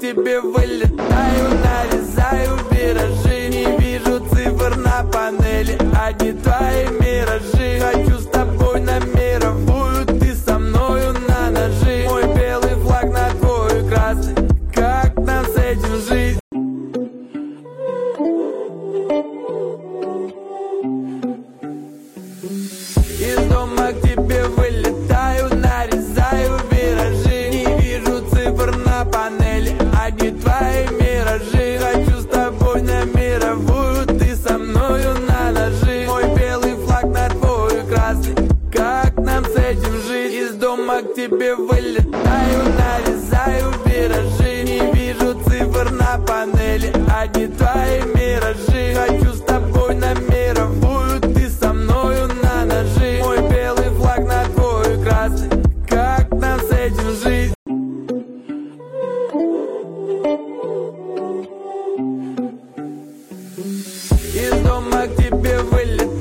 тебе вылетаю, нарезаю виражи. Не вижу цифр на панели, одни твои миражи. Хочу с тобой на мировую, ты со мною на ножи. Мой белый флаг на твой красный, как нам с этим жить? Из дома к тебе вылетаю, нарезаю виражи. Не вижу цифр на панели, одни твои миражи. Хочу с тобой на мировую, ты со мною на ножи. Мой белый флаг на твой красный, как нам с этим жить? Из дома к тебе вылетаю, нарезаю